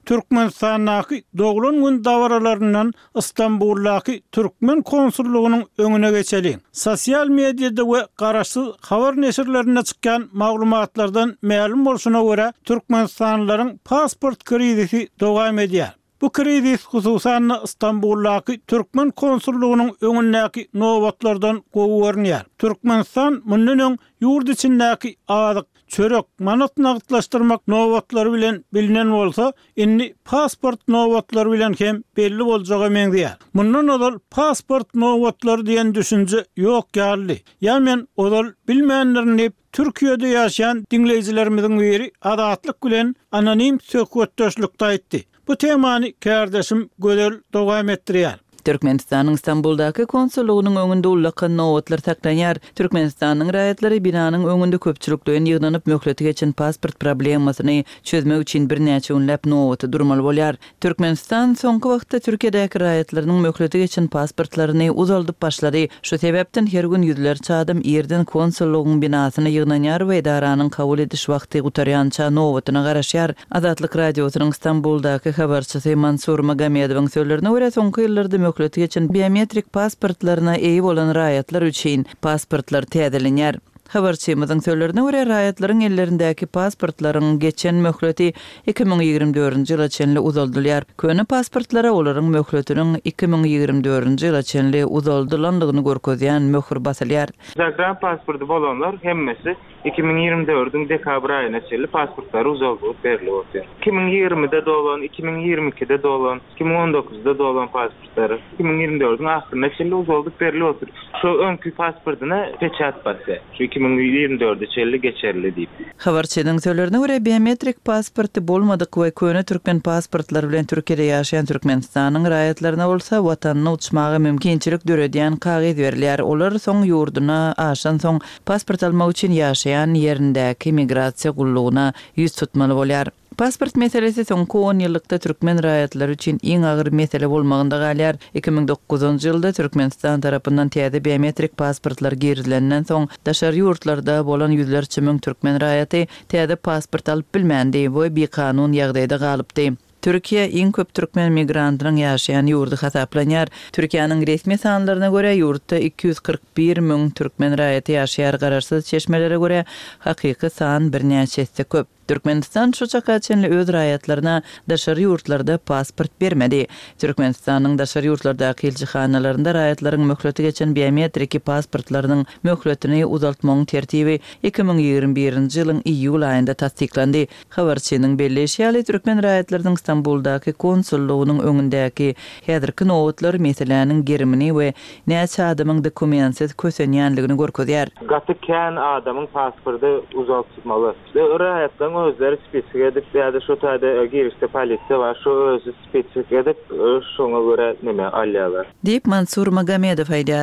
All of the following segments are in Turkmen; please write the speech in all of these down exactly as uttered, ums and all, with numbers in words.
Türkmenistanyň doglan gün dawaralarynyň Istanbuldaky Türkmen konsullugynyň öňüne geçeli. Sosial mediada we garaşsyz habar neşirlerine çykan maglumatlardan ma'lum bolşuna görä Türkmenistanlylaryň pasport kredisi dowam edýär. Bu kredis hususan Istanbuldaky Türkmen konsullugynyň öňündäki nowatlardan gowurýar. Türkmenistan mundan ýurt içindäki azyk, çörek, manat nagdlaşdyrmak nowatlary bilen bilinen bolsa, indi pasport nowatlary bilen hem belli boljagy meňdýär. Mundan odal pasport nowatlary diýen düşünje ýok ýaly. Ýa-men odal bilmeýänlerini Türkiýede ýaşaýan dinleýijilerimiziň biri adatlyk bilen anonim söhbetdeşlikde aýtdy. Bu temany kardeşim gözel dowam etdirýär. Türkmenistanyň Istanbuldaky konsullugynyň öňünde ullakan nowatlar saklanýar. Türkmenistanyň raýatlary binanyň öňünde köpçülikden ýygnanyp möhleti geçen pasport problemasyny çözmek üçin bir näçe ünläp nowaty durmaly bolýar. Türkmenistan soňky wagtda Türkiýedäki raýatlarynyň möhleti geçen pasportlaryny uzaldyp başlady. Şu sebäpden her gün ýüzlerçe adam ýerden konsullugyň binasyna ýygnanýar we edaranyň kabul ediş wagty gutarýança nowatyna garaşýar. Azatlyk radiosynyň Istanbuldaky habarçysy Mansur Magamedowyň sözlerine görä soňky ýyllarda möhleti geçen biometrik pasportlaryna eýi bolan raýatlar üçin pasportlar täzelenýär. Habarçymyzyň sözlerine görä raýatlaryň ellerindäki pasportlaryň geçen möhleti iki ming ýigirme dördünji ýyla çenli uzaldylýar. Köne pasportlara olaryň möhletiniň iki ming ýigirme dördünji ýyla çenli uzaldylandygyny görkezýän möhür basylýar. Zagram pasportu bolanlar hemmesi iki ming ýigirme dördüň dekabr aýyna çenli pasportlary uzaldyp berilýär. iki ming ýigrimide dolan, iki ming ýigirme ikide dolan, iki ming on dokuzda dolan pasportlary iki ming ýigirme dördüň ahyrına çenli uzaldyp berilýär. Şu öňkü pasportyna peçat basy. Şu iki ming ýigirme dördü çelli geçerli diýip. Habarçynyň sözlerine görä biometrik pasporty bolmadyk we köne türkmen pasportlary bilen Türkiýede ýaşaýan Türkmenistanyň raýatlaryna bolsa watanyna uçmagy mümkinçilik döredýän kagyd berilýär. Olar soň ýurduna aşan soň pasport almak üçin ýaşaýan ýerindäki migrasiýa gullugyna ýüz tutmaly bolýar. Pasport meselesi soňky on ýyllykda türkmen raýatlary üçin iň agyr mesele bolmagynda galýar. iki ming dokuzunji ýylda Türkmenistan tarapyndan täze biometrik pasportlar girilenden soň daşary ýurtlarda bolan ýüzlerçe müň türkmen raýaty täze pasport alyp bilmändi we bir kanun ýagdaýda galypdy. Türkiýe iň köp türkmen migrantynyň ýaşaýan ýurdy hasaplanýar. Türkiýanyň resmi sanlaryna görä ýurtda iki ýüz kırk bir müň türkmen raýaty ýaşaýar. Garaşsyz çeşmelere görä hakyky san bir näçesi köp. Türkmenistan şu çakaçenli öz raýatlaryna daşary ýurtlarda pasport bermedi. Türkmenistanyň daşary ýurtlardaky elçihanalarynda raýatlaryň möhleti geçen biometrik pasportlarynyň möhletini uzaltmagyň tertibi iki ming ýigirme birinji ýylyň iýul aýynda tasdiklandy. Habarçynyň belleşýäli türkmen raýatlarynyň Istanbuldaky konsullugynyň öňündäki häzirki nowatlar meseleniň gerimini we näçe adamyň dokumentsiz kösenýänligini görkezýär. Gaty kän adamyň pasporty uzaltmaly. Raýatlaryň özleri spesifik edip ýa-da şu taýda girişde polisiýa var, şu özü spesifik edip şoňa görä neme alýarlar. Diýip Mansur Magamedow aýdýar.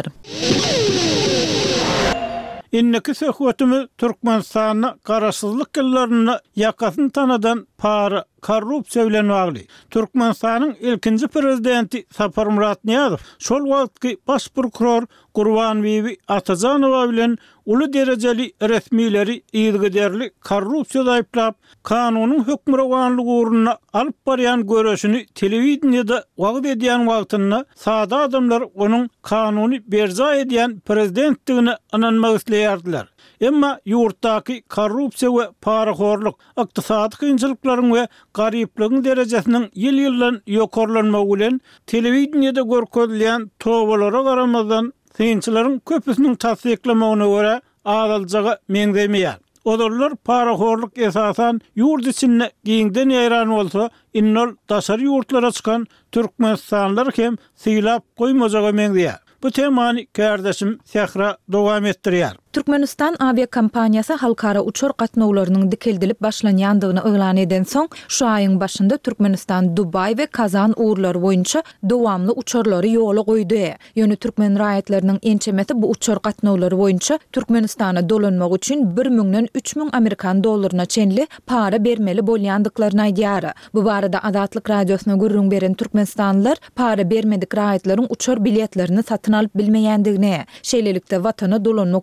Inneki söhbetimi Türkmenistanyň garaşsyzlyk ýyllaryna ýakasyn tanadan para korrupsiýa bilen bagly. Türkmenistanyň ilkinji prezidenti Sapar Murat Niýazow şol wagtky baş prokuror Gurban Bibi Atajanowa bilen uly derejeli resmileri ýygyderli korrupsiýada aýplap, kanunyň hökmürawanlygy uğruna alyp barýan görüşini telewizionyada wagt edýän wagtyna sada adamlar onuň kanuny berza edýän prezidentligine ananmak isleýärdiler. Emma ýurtdaky korrupsiýa we paraxorluk, ykdysady kynçylyklaryň we garyplygyň derejesiniň ýyl-ýyldan ýokarlanmagy bilen telewizionyada görkezilýän towalara garamazdan kynçylaryň köpüsiniň tasdiklamagyna görä adaljaga meňzemeýär. Odalar paraxorluk esasan ýurt içinde giňden ýaýran bolsa, innol daşary ýurtlara çykan türkmenistanlylar hem syýlap goýmajaga meňzeýär. Bu temany kardeşim Sehra dowam etdirýär. Türkmenistan aviakompaniýasy halkara uçur gatnawlarynyň dikeldilip başlanýandygyny öňlan eden soň şu aýyň başynda Türkmenistan Dubay we Kazan uğurlary boýunça dowamly uçurlary ýola goýdy. Ýöne türkmen raýatlarynyň ençemeti bu uçur gatnawlary boýunça Türkmenistana dolanmak üçin bir miňden üç miň Amerikan dollaryna çenli para bermeli bolýandyklaryny aýdýar. Bu barada Azatlyk radiosyna gurrun beren türkmenistanlylar para bermedik raýatlaryň uçur biletlerini satyn alyp bilmeýändigini, şeýlelikde watana dolanmak umytlaryny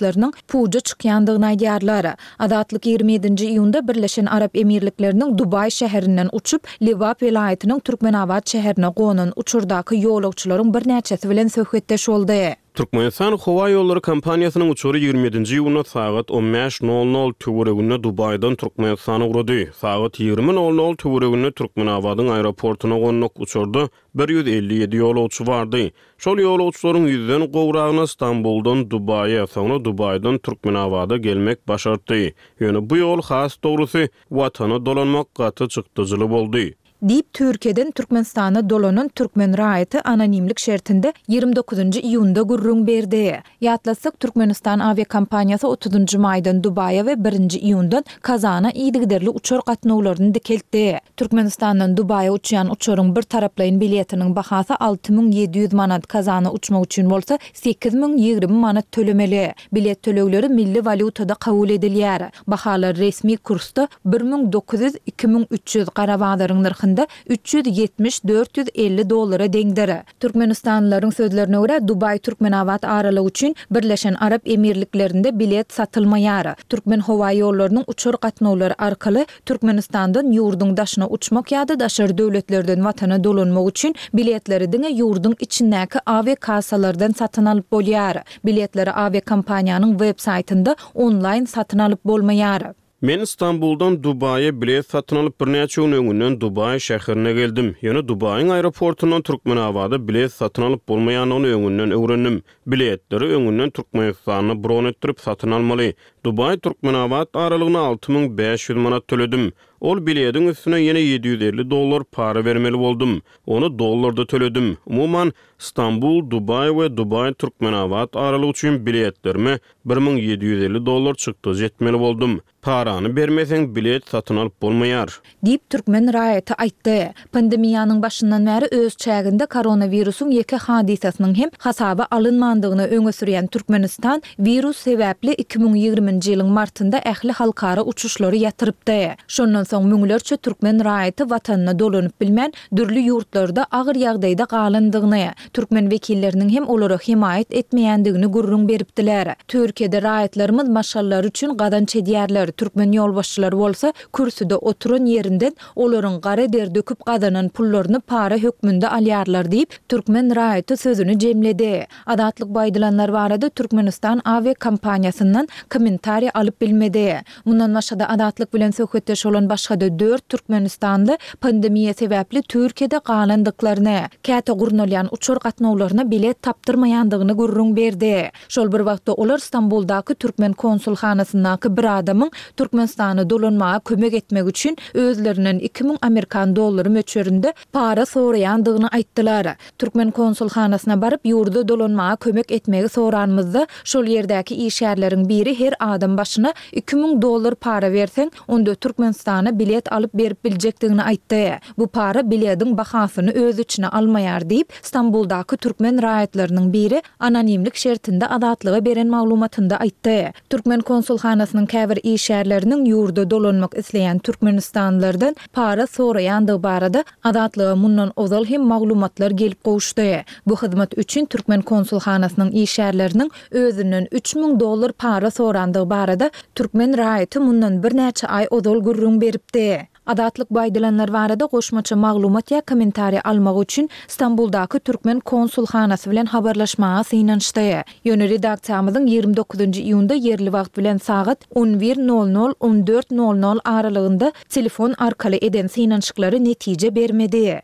uçuşlarynyň puja çykýandygyny aýdýarlar. Adatlyk ýygrimi ýedinji iýunda Birleşen Arap Emirlikleriniň Dubai şäherinden uçup Liwap welaýatynyň Türkmenabad şäherine gonan uçurdaky ýolagçylaryň bir näçesi bilen söhbetdeş boldy. Türkmenistan Hava Yolları Kampaniýasynyň uçury ýygrimi ýedinji iýunda sagat on beş nol nol töwereginde Dubai'dan Türkmenistana urady. Sagat ýygrimi nol nol töwereginde Türkmenabadyň aeroportuna gonnak uçurda bir ýüz elli ýedi ýolagçy bardy. Şol ýolagçylaryň ýüzden gowragyna Istanbuldan Dubai'ye, soňra Dubai'dan Türkmenabada gelmek başardy. Ýöne bu ýol has dogrusy watana dolanmak gaty çykdyjyly boldy. Dip Türkiýeden Türkmenistana dolanan Türkmen raýaty anonimlik şertinde ýygrimi dokuzunjy iýunda gurrun berdi. Ýatlasak Türkmenistan aviakompaniýasy otuzunjy maýdan Dubai'ye we birinji iýundan Kazana ýygyderli uçur gatnawlaryny dikeltdi. Türkmenistandan Dubai'ye uçýan uçuryň bir taraplaýyn biletiniň bahasy alty miň ýedi ýüz manat, Kazana uçmak üçin bolsa sekiz miň ýygrimi manat tölemeli. Bilet tölegleri milli valutada kabul edilýär. Bahalar resmi kursda bir miň dokuz ýüz iki miň üç ýüz Garabağdaryň narxy üç ýüz ýetmiş dört ýüz elli dollara deňdir. Türkmenistanlylaryň sözlerine görä Dubai Türkmenabad aralygy üçin Birleşen Arap Emirliklerinde bilet satylmaýar. Türkmen howa ýollarynyň uçur gatnawlary arkaly Türkmenistandan ýurduň daşyna uçmak ýa-da daşary döwletlerden watana dolanmak üçin biletleri diňe ýurduň içindäki aviakasalardan satyn alyp bolýar. Biletleri aviakompaniýanyň web saytynda onlaýn satyn alyp bolmaýar. Men İstanbuldan Dubai'ye bilet satın alıp bir näçe gün öňünden Dubai şäherine geldim. Ýöne Dubai'ň aeroportundan Türkmenabada bilet satın alyp bolmaýanyny öňünden öwrendim. Biletleri öňünden Türkmenistana bron etdirip satın almaly. Dubai Türkmenabad aralygyna alty miň beş ýüz manat töledim. Ol biletiň üstüne ýene ýedi ýüz elli dollar para bermeli boldum. Onu dollarda töledim. Umuman İstanbul, Dubai we Dubai Türkmenabad aralygy üçin biletlerime bir miň ýedi ýüz elli dollar çykdy, jetmeli boldum. Parany bermeseň bilet satyn alyp bolmaýar. Dip Türkmen raýaty aýtdy. Pandemiýanyň başyndan bäri öz çäginde koronawirusyň ýeke hadisasynyň hem hasaba alynmandygyny öňe sürýän Türkmenistan virus sebäpli iki miň ýygrimiňji ýylyň martynda ähli halkara uçuşlary ýatyrypdy. Şondan soň müňlerçe Türkmen raýaty watanyna dolanyp bilmän dürli ýurtlarda agyr ýagdaýda galandygyny, Türkmen wekilleriniň hem olary himayet etmeýändigini gurrun beripdiler. Türkiýede raýatlarymyz maşallary üçin gadan çedýärler. Türkmen ýolbaşçylary bolsa kürsüde oturan ýerinden olaryň gara der döküp gadanan pullaryny para hökmünde alýarlar diýip Türkmen raýaty sözüni jemledi. Adatlyk baýdylanlar barada Türkmenistan aviakompaniýasyndan kommentariýa alyp bilmedi. Mundan başga adatlyk bilen söhbetdeş bolan başga dört Türkmenistanly pandemiýa sebäpli Türkiýede galandyklaryny, käte gurnalýan uçur gatnawlaryna bilet tapdyrmaýandygyny gurrun berdi. Şol bir wagtda olar İstanbuldaky Türkmen konsulxanasyndaky bir adamyň Türkmenistana dolanmaga kömek etmek üçin özlerinden iki miň Amerikan dollary möçberinde para soraýandygyny aýtdylar. Türkmen konsulxanasyna baryp ýurda dolanmaga kömek etmegi soranmyzda şol ýerdäki işgärleriň biri her adam başyna iki miň dollar para berseň onda Türkmenistana bilet alyp berip biljekdigini aýtdy. Bu para biletiň bahasyny öz içine almaýar diýip İstanbuldaky Türkmen raýatlarynyň biri anonimlik şertinde adatlyga beren maglumatynda aýtdy. Türkmen konsulxanasynyň käbir işgärleriniň ýurda dolanmak isleýän Türkmenistanlylardan para soraýandygy barada adatlyga mundan ozal hem maglumatlar gelip gowuşdy. Bu hyzmat üçin Türkmen konsulxanasynyň işgärleriniň özünden üç miň dollar para sorandygy barada Türkmen raýaty mundan bir näçe ay ozal gurrun beripdi. Adatlyk baýdylanlar barada goşmaça maglumat ýa kommentariýa almak üçin İstanbuldaky Türkmen konsulxanasy bilen habarlaşmaga synanşdy. Ýöne redaksiýamyzyň ýygrimi dokuzunjy iýunda ýerli wagt bilen sagat on bir nol nol - on dört nol nol aralygynda telefon arkaly eden synanşyklary netije bermedi.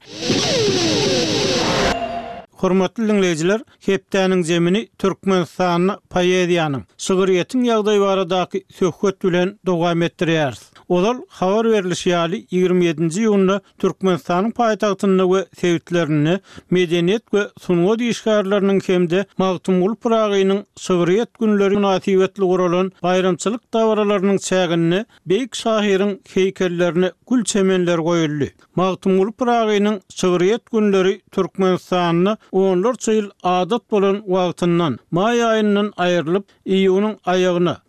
Hormatly dinleýijiler, hepdäniň jemini Türkmenistanyň paýediýanyň şygyryýatyň ýagdaý baradaky söhbet bilen dowam etdirýäris. Olar habar berilişýäli ýygrimi ýedinji iýunda Türkmenistanyň paýtagtyny we sewitlerini medeniýet we sungat işgärleriniň hemde Magtymgulyk Piragynyň şygyryýat günleri münasibetli guralan bayramçylyk dawralarynyň çägini beýik şahyryň heýkellerini gül çemenler goýuldy. Magtymgulyk Piragynyň şygyryýat günleri Türkmenistanyň onlarça ýyl adat bolan wagtyndan may aýyndan aýrylyp iýunyň aýagyna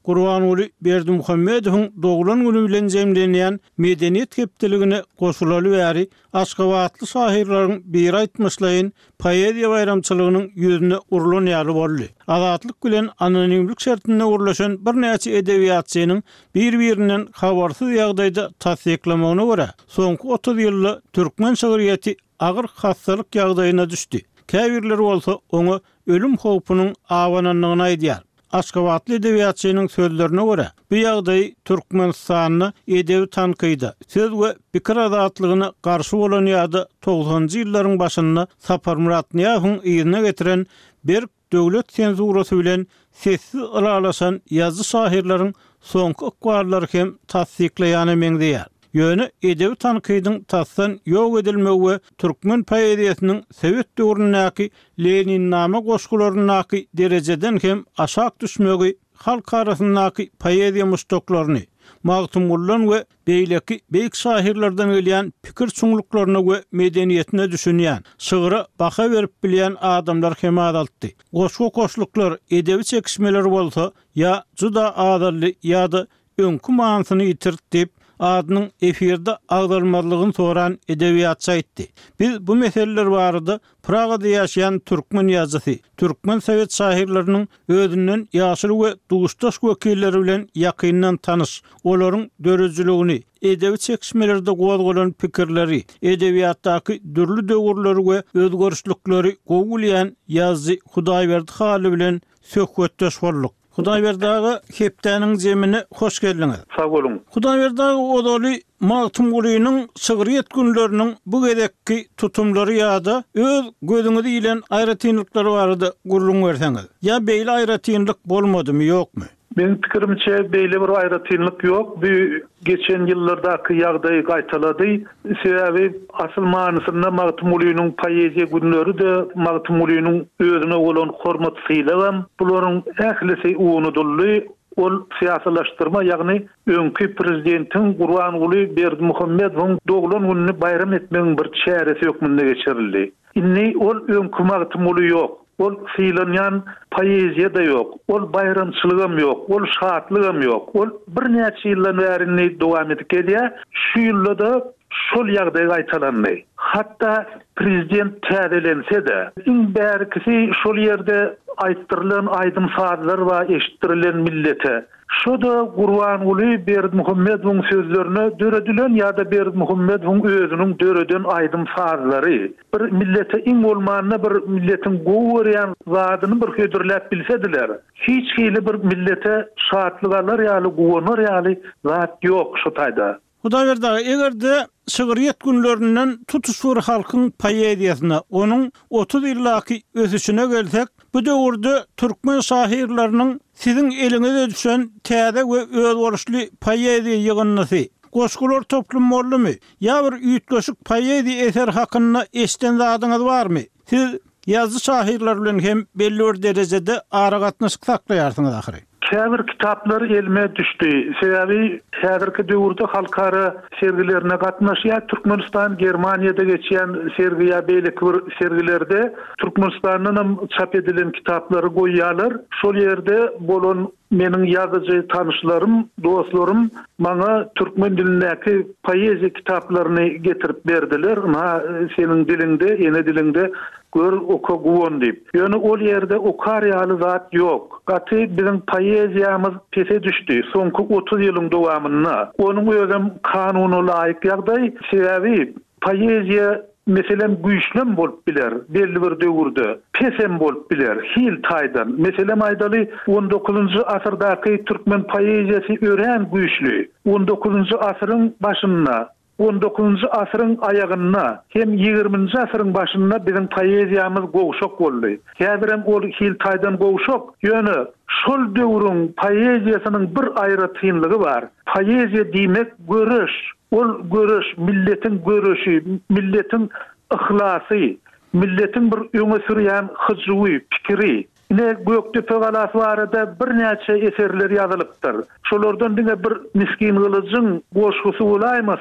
Gurbanuly Berdimuhammedowyň doglan güni bilen jemlenýän medeniýet hepdeligine goşulaly bäri Aşgabatly şairlaryň bir aýtmyşlaryň poeziýa bayramçylygynyň ýüzüne urulan ýaly boldy. Azatlyk bilen anonimlik şertine urulaşan bir näçe edebiýatçynyň bir-birinden habarsyz ýagdaýda tasdiklamagyna görä, soňky otuz ýylly türkmen şahyriýeti agyr hassalyk ýagdaýyna düşdi. Käbirler bolsa onu ölüm howpunyň awananlygyny aýdýar. Aşgabatly edebiýatçynyň sözlerine görä, bu ýagdaý Türkmenistanyny edebi tankyda, söz we pikir azatlygyna garşy bolan ýa-da toguzanjy ýyllaryň başynda Sapar Murat Niýazowyň ýerine getiren bir döwlet senzurasy bilen sessiz aralaşan ýazgy şairleriň soňky ykbarlary hem tasdiklaýany meňdeýär. Ýöne edebi tankydyň tasdan ýok edilmegi türkmen poeziýasynyň Sowet döwründäki Lenin nama goşgularynyňky derejeden hem aşak düşmegi halk arasyndaky poeziýa mustoklaryny, magtumullan we beýleki beýik şairlerden gelýän pikir çuňluklaryna we medeniýetine düşünýän, şygyra baha berip bilýän adamlar hem adaltdy. Goşgu koşluklar edebi çekişmeleri bolsa ýa juda adally ýa-da öňkü manasyny ýitirip adynyň efirde agdalmalygyny soran edebiýatçy aýtdy. Biz bu meseleler barada Pragada ýaşaýan türkmen ýazgysy, türkmen Sowet şairleriniň özünden ýaşyl we duguşdaş wekilleri bilen ýakyndan tanış, olaryň dörejçiligini, edebi çekişmelerde gowgalan pikirleri, edebiýatdaky dürli döwürleri we özgörüşlikleri gowgulayan ýazgy Hudaýberdi haly bilen söhbetdeş bolduk. Hudaýberdagy hepdäniň jemine hoş geldiňiz. Sag bolun. Hudaýberdagy odaly Magtum Gulynyň şygyryýet günleriniň bu gedekki tutumlary ýa-da öz gözüňizi ilen aýratynlyklary barada gurulun berseňiz. Ya beýle aýratynlyk bolmadymy, ýokmy? Benim pikirimçe beýle bir aýratynlyk ýok. Bu geçen ýyllardaky ýagdaý gaýtalady. Sebäbi asyl manysynda Magtum Gulynyň poeziýa günleri de Magtum Gulynyň özüne bolan hormatsylygy, bularyň ählisi unuduldy. Ol siýasalaşdyrma, ýagny öňkü prezidentiň Gurbanuly Berdimuhammedowyň doglan gününi bayram etmegiň bir çäresi ýokmunda geçirildi. Inni ol öňkü Magtum Guly ýok. Ol fiilanyan poeziýa da ýok, ol bayramçylygam ýok, ol şatlygam ýok. Ol bir näçe ýyldan bäri dowam edip gelýär. Şu ýylda şol ýagdaý gaýtalandy. Hatda prezident täzelense de, iň bärkisi şol ýerde aýtdyrylan aýdym sazlar we eşittirilen millete. Şoda Gurbanuly Berdimuhammedowyň sözlerine döredilen ýa-da Berdimuhammedowyň özüniň döreden aýdym sazlary. Bir millete iň bolmanyna bir milletin gowurýan zadyny bir hödürläp bilsediler. Hiç hili bir millete şatlygalar ýaly gowunur ýaly zat ýok şu taýda. Hudaýberdagy egerde şygyryýet günlerinden tutuşur halkyň poeziýasyna, onuň otuz ýyllaky ösüşine gelsek, bu döwürde türkmen şairleriniň siziň eliňize düşen täze we özgörüşli poeziýa ýygynnysy, goşgular toplum bolmy? Ýa bir ýütgeşik poeziýa eser hakyna eşden zadyňyz barmy? Siz ýazgy şairler bilen hem belli bir derejede ara gatnaşyk saklaýarsyňyz ahyry. Käbir kitaplar elime düşdi. Sebäbi häzirki döwürde halkara sergilerine gatnaşýar. Türkmenistan, Germaniýada geçýän sergi ýa beýleki bir sergilerde Türkmenistanyň çap edilen kitaplary goýýarlar. Şol ýerde bolan meniň ýazyjy tanışlarym, dostlarym maňa türkmen dilindäki poeziýa kitaplaryny getirip berdiler. Ma seniň dilinde, ene dilinde gör oka guwon diýip. Ýöne ol ýerde okar ýaly zat ýok. Gaty biziň poeziýamyz pese düşdi. Soňky otuz ýylyň dowamyna onuň özüm kanuny laýyk ýagdaý, sebäbi poeziýa meselem güýçlem bolup biler, belli bir döwürde pesem bolup biler, hil taýdan. Meselem aýdaly on dokuzunjy asyrdaky türkmen poeziýasy ören güýçli. on dokuzunjy asyryň başynda on dokuzunjy asyryň aýagyna hem ýygrimiňji asyryň başynda biziň poeziýamyz gowşok boldy. Häzirem ol hil taýdan gowşok. Ýöne şol döwrüň poeziýasynyň bir aýratynlygy bar. Poeziýa diýmek görüş. Ol görüş, milletin görüşi, milletin ihlasy, milletin bir öňe sürýän hyjwy, pikiri. Ne Göktepe galasy barada bir näçe eserler ýazylypdyr. Şolardan diňe bir miskin gylyjyň goşgusy bolaýmasa,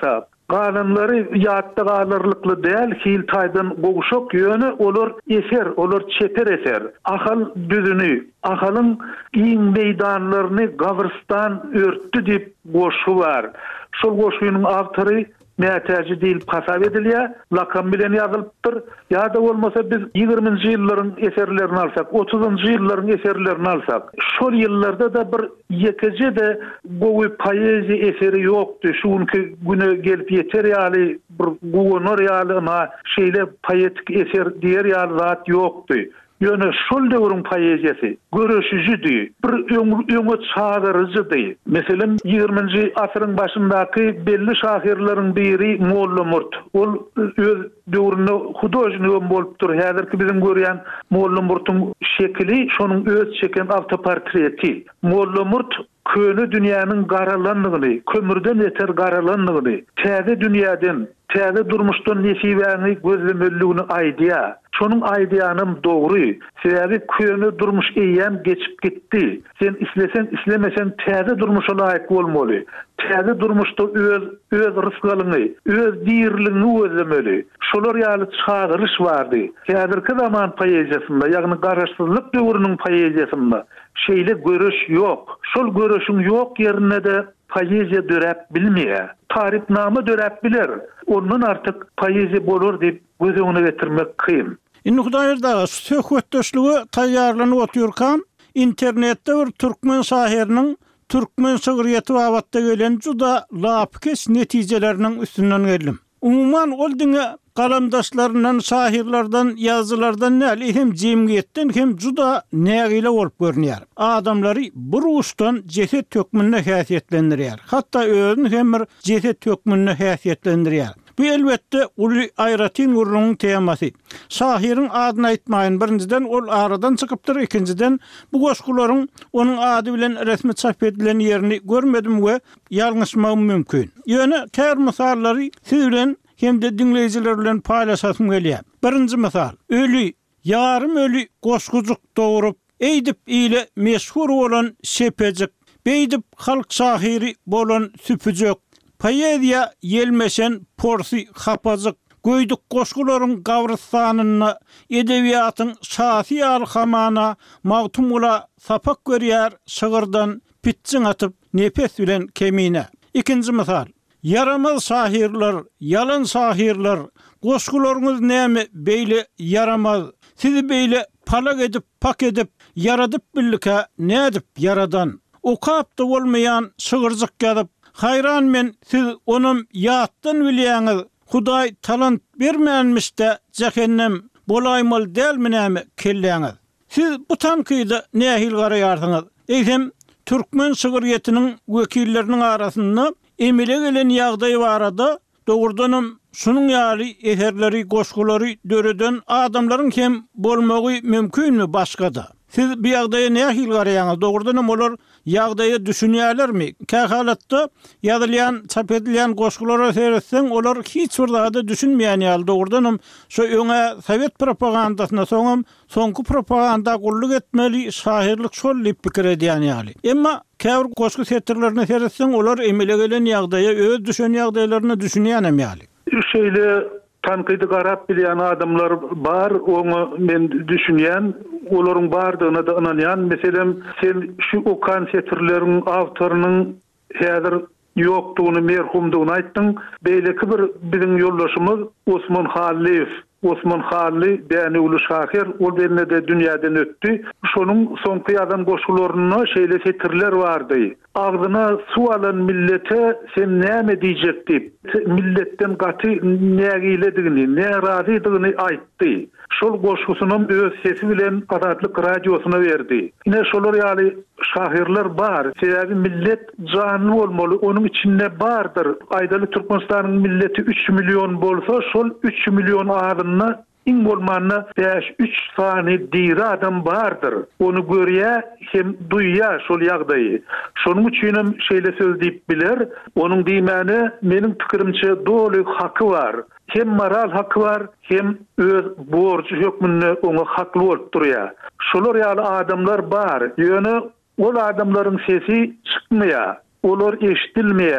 Galanlary ýatda galyrlykly däl, hiltaýdan goguşok ýöne olar eser, olar çeper eser. Ahal düzünü, ahalyň iň meýdanlaryny gabryrstan örtdi dip goşu bar. Şol goşunyň awtory nätäji diýilip hasap edilýär, lakam bilen ýazylypdyr. Ýa-da bolmasa biz ýygrüminji ýyllaryň eserlerini alsak, otuzunji ýyllaryň eserlerini alsak, şol ýyllarda da bir ýekije de gowy poeziýa eseri ýokdy. Şuňky güne gelip ýeter ýaly bir gownor ýaly ma şeýle poetik eser diýer ýaly zat ýokdy. Ýöne şol döwrüň poeziýasy görüşüjüdi, bir öňe çağırıjydy. Meselem ýygrüminji asyryň başyndaky belli şahirleriň biri Molla Murt. Ol öz döwründe hudojnik bolupdyr. Häzirki bizim görýän Molla Murtyň şekli şonuň öz çeken awtoportreti. Molla Murt köni dünýäniň garalanlygyny, kömürden eter garalanlygyny, täze dünýäden, täze durmuşdan nesibäni gözlemeliligini aýdýar. Şonuň aýdýanym dogry. Sebäbi köni durmuş eýen geçip gitdi. Sen islesen, islemesen täze durmuşa laýyk bolmaly. Täze durmuşda öz öz rızkyny, öz diýerligini gözlemeli. Şolar ýaly çağırış bardy. Häzirki zaman poeziýasynda, ýagny garaşsyzlyk döwrüniň poeziýasynda şeýle görüş ýok. Şol görüşüň ýok ýerine de poeziýa döräp bilmeýär. Taripnama döräp biler. Ondan artyk poeziýa bolar diýip göz öňüne getirmek kyn. Indi Hudaýerda söhbetdeşligi taýýarlanyp oturýarkan, internetde bir türkmen şahiriniň türkmen şöhreti wagtda gelen juda lapkes netijeleriniň üstünden geldim. Umuman ol diňe galamdaşlaryndan, şahirlerden, ýazylardan näli hem jemgyýetden hem juda nägile bolup görnýär. Adamlary bir uçdan jeset tökmünde häsiýetlendirýär. Hatda özüni hem bir jeset tökmünde häsiýetlendirýär. Bu elbette uly aýratyn urlunyň temasy. Şahirin adyny aýtmaýyn, birinciden ol aradan çykypdyr, ikinciden bu goşgularyň onuň ady bilen resmi çap edilen ýerini görmedim we ýalňyşmagym mümkin. Ýöne kär misallary siz bilen hem de dinleyijiler bilen paýlaşasym gelýär. Birinji misal, ölü, ýarym ölü goşgujuk doğurup, eýdip ile meşhur bolan Şepejik, beýdip halk şahiri bolan Süpüjek, poeziýa ýelmeşen Porsi Hapazyk, göýdük goşgularyň gawrystanyna, edebiýatyň şahsy alhamana, mawtumula sapak görýär, şygyrdan pitçiň atyp nepes bilen kemine. İkinji misal, yaramaz şahirler, yalan şahirler, goşgularyňyz näme beýle yaramaz, sizi beýle palak edip, pak edip, yaradyp billike nädip yaradan, okapda bolmaýan şygyrjyk ýazyp, hayran men siz onum ýatdan bilýäňiz, Hudaý talant bermänmişde cehennem bolaýmal dälmi näme kelläňiz. Siz bu tankydy nähil garaýarsyňyz? Eýsem türkmen şöhretiniň wekilleriniň arasynda emile gelen ýagdaý barada dogurdanam şunun ýaly eserleri, goşgulary döreden adamlaryň hem bolmagy mümkinmi başgada? Siz bu ýagdaýa nähil garaýaňyz? Dogurdanam olar ýagdaýy düşünýärlermi? Kähalatda ýazylýan, çap edilýän goşgulara seretseň olar hiç bir zada düşünmeýän ýaly. Dogurdanam şu öňe Sowet propagandasyna soňam soňky propaganda gulluk etmeli, şahirlik şol diýip pikir edýän ýaly. Emma käwr goşgu setirlerine seretseň olar emele gelen ýagdaýa öz düşen ýagdaýlaryny düşünýän ýaly. Şeýle tankydy garap bilýän adamlar bar, onu men düşünýän, olaryň bardygyna da inanýan. Meselem sen şu okan setirleriň awtorynyň häzir ýokdugyny, merhumdugyny aýtdyň. Beýleki bir biziň ýoldaşymyz Osman Halliýew, Osman Halli däne uly şahir, ol benne de dünýäden ötdi. Şonuň soňky ýazan goşgularyna şeýle setirler bardy. Agzyna su alan millete sen näme diýjek diýip, milletden gaty nägiledigini, närazydygyny aýtdy. Şol goşgusynyň öz sesi bilen Azatlyk radiosyna berdi. Ine şolar ýaly şahirler bar, sebäbi millet jany bolmaly, onuň içinde bardyr. Aýdaly Türkmenistanyň milleti üç milyon bolsa, şol üç milyon adyny iň bolmanyna beş üç sany diýri adam bardyr. Onu görýär hem duýýar şol ýagdaýy. Şonuň üçin hem şeýle söz diýip biler. Onuň diýmäni meniň pikirimçe doly haky bar. Hem moral haky bar, hem öz borçy hökmünde oňa hakly bolup durýar. Şolar ýaly adamlar bar. Ýöne ol adamlaryň sesi çykmaýar, olar eşdilmeýär.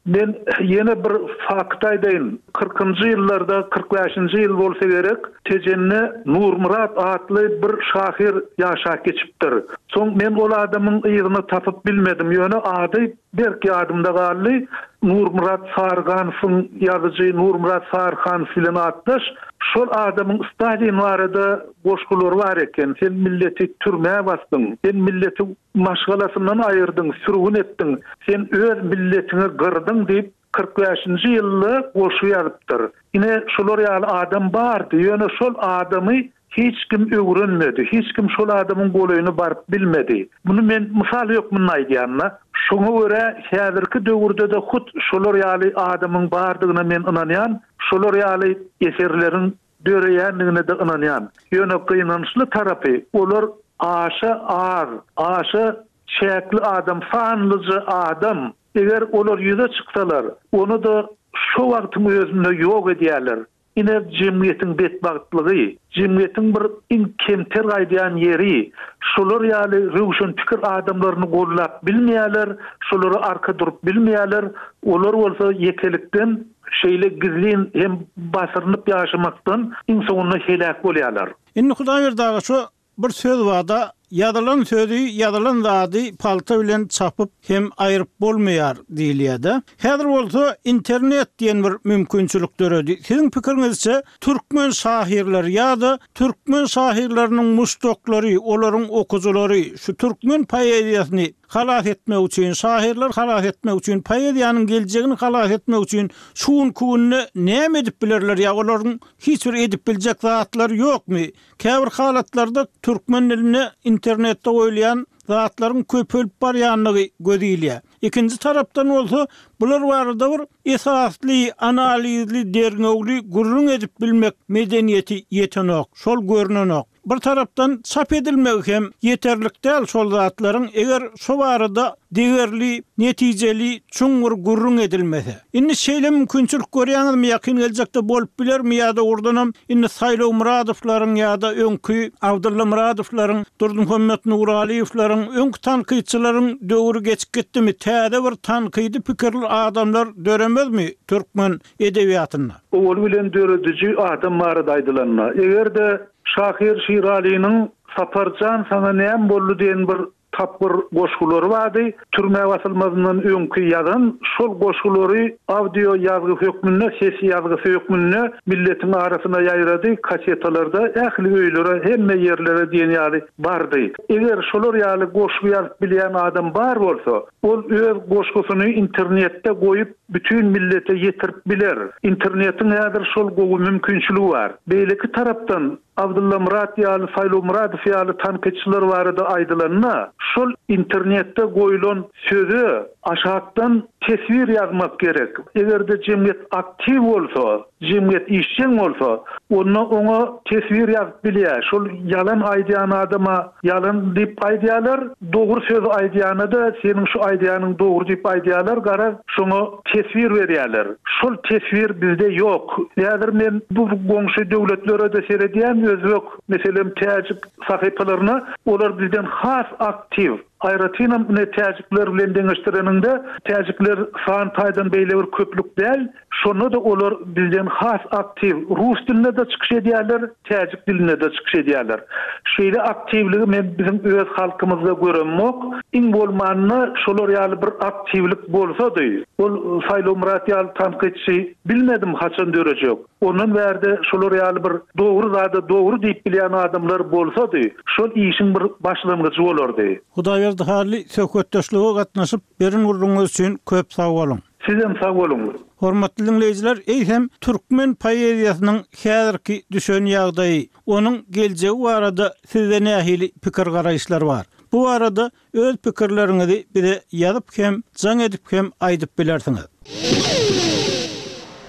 Men yine bir fakt aýdaýyn. kırkıncı ýyllarda, kırk beşinci ýyl bolsa gerek, tejenne Nurmurat adly bir şahyr ýaşap geçipdir. Soň men ol adamyň ýygyny tapyp bilmedim. Ýöne ady belki adymda galdy. Nurmurat Sarganowyň ýazyjy Nurmurat Sarganow bilen atdyş. Şol adamyň stadion barada goşgulary bar eken. Sen milleti türmäge bastyň. Sen milleti maşgalasyndan aýyrdyň, sürgün etdiň. Sen öz milletini gyrdyň diýip kırk beşinci ýylda goşu ýazypdyr. Ine şolar ýaly adam bardy. Ýöne şol adamy hiç kim öwrenmedi. Hiç kim şol adamyň golaýyny baryp bilmedi. Bunu men mysal ýokmyň aýdýanna. Şoňa görä häzirki döwürde de hut şolar ýaly adamyň bardygyna men inanýan, şolar ýaly eserleriň döreýänligine de inanýan. Ýöne gynançly tarapy olar aşa ar, aşa çäkli adam, fanlyjy adam. Eger olar ýüze çyksalar, onu da şu wagtyň özünde ýok edýärler. Ine jemgyýetiň betbagtlygy, jemgyýetiň bir inkemter gaýdýan ýeri, şolar ýaly rewşen pikir adamlaryny gollap bilmeýärler, şolary arka durup bilmeýärler, olar bolsa ýekelikden şeýle gizlin hem basyrynyp ýaşamakdan insanyna helak bolýarlar. Indi Hudaý berdi şu bir söz wada ýazylan sözü ýazylan zady palta bilen çapyp hem aýryp bolmaýar diýilýär. Häzir bolsa internet diýen bir mümkinçilik döredi. Siziň pikiriňizçe türkmen şahirleri ýa-da türkmen şahirleriniň muşdoklary, olaryň okujulary şu türkmen poeziýasyny halas etmek üçin, şahirler halas etmek üçin, poeziýanyň geljegini halas etmek üçin şuun kuwunny näme edip bilerler ýa olaryň hiç bir edip biljek zatlary ýokmy? Käbir halatlarda türkmen diline internetde oýlayan zatlaryň köpölüp barýanlygy gözýilýär. İkinji tarapdan bolsa bular barada bir esasly, analizli, derňöwli gurrun edip bilmek medeniýeti ýetenek, şol görnenok. Bir tarapdan çap edilmek hem yeterlik däl şol zatlaryň eger şu barada degerli, netijeli, çuňur gurrun edilmese. Indi şeýle mümkinçilik görýäňizmi ýakyn geljekde bolup bilermi ýa-da ordanam indi Saýlaw Muradowylaryň ýa-da öňkü Abdulla Muradowlaryň, Durdymuhammed Nuraliýewlaryň, öňkü tanqyçylaryň döwri geçip gitdimi? Täze bir tanqydy pikirli adamlar döremezmi türkmen edebiýatyna? Ol bilen döredici adam barada aýdylanma. Egerde Şahir Şirali'nin Saparcan sana näme boldy diýen bir tapyr goşgulary bardy. Türme basylmazyndan öňkü ýazan şol goşgulary audio ýazgy hökmünde, ses ýazgy hökmünde milletiň arasyna ýaýrady. Kasetalarda ähli öýlere, hemme ýerlere diýen ýaly bardy. Eger şolar ýaly goşgu ýazyp bilýän adam bar bolsa, ol öz goşgusyny internetde goýup bütün millete ýetirip biler. Internetiň häzir şol gowy mümkinçiligi bar. Beýleki tarapdan Abdulla Murat ýaly, Saýlaw Muradow ýaly tanqyçylar barada aýdylanma. Şol internetde goýulan sözü aşakdan tesvir ýazmak gerek. Egerde jemgyýet aktiv bolsa, jemgyýet işçiň bolsa, onu ona tesvir ýazyp bilýär. Şol yalan aýdýan adama yalan diýip aýdýarlar, dogry söz aýdýany da seniň şu aýdýanyň dogry diýip aýdýarlar, gara şoňa tesvir berýärler. Şol tesvir bizde ýok. Häzir men bu goňşy döwletlere de seredýän özbek, meselem täjik sahypalaryna olar bizden has aktiv Aýratynam ne täjikler bilen deňeşdireninde täjikler san taýdan beýle bir köplük däl, şonu da olar bizden has aktiv rus diline de çykyş edýärler, täjik diline de çykyş edýärler. Şeýle aktivligi men bizim öz halkymyzda göremok. Iň bolmanyny şolar ýaly bir aktivlik bolsa-dy. Ol Saýlaw Murat ýaly tanqyçy bilmedim haçan dörejek. Onun bärde şolar ýaly bir dogry zada dogry diýip bilýän adamlar bolsa-dy, şol işiň bir başlangyjy bolardy. Hudaý hali söhbetdeşlige gatnaşyp berin gurrunuz üçin köp sag bolun. Sizem sag bolun. Hormatly dinleýijiler, eýsem türkmen poeziýasynyň häzirki düşen ýagdaýy, onuň geljegi barada sizde nähili pikir garaýşlar bar. Bu arada öz pikirleriňizi bize ýazyp hem, jaň edip hem aýdyp bilersiňiz.